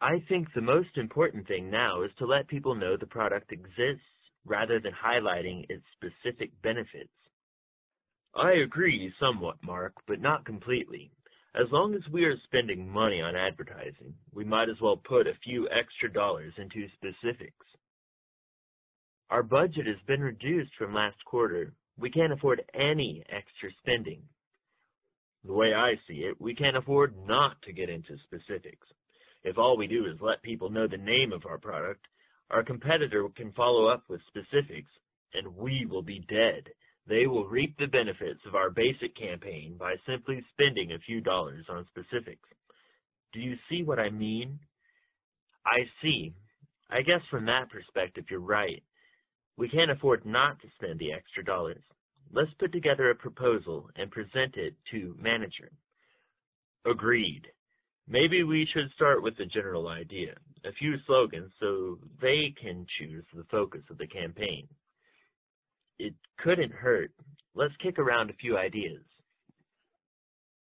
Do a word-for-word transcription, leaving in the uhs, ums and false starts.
I think the most important thing now is to let people know the product exists rather than highlighting its specific benefits. I agree somewhat, Mark, but not completely. As long as we are spending money on advertising, we might as well put a few extra dollars into specifics. Our budget has been reduced from last quarter. We can't afford any extra spending. The way I see it, we can't afford not to get into specifics. If all we do is let people know the name of our product, our competitor can follow up with specifics, and we will be dead. They will reap the benefits of our basic campaign by simply spending a few dollars on specifics. Do you see what I mean? I see. I guess from that perspective, you're right. We can't afford not to spend the extra dollars. Let's put together a proposal and present it to manager. Agreed. Maybe we should start with the general idea, a few slogans so they can choose the focus of the campaign. It couldn't hurt. Let's kick around a few ideas.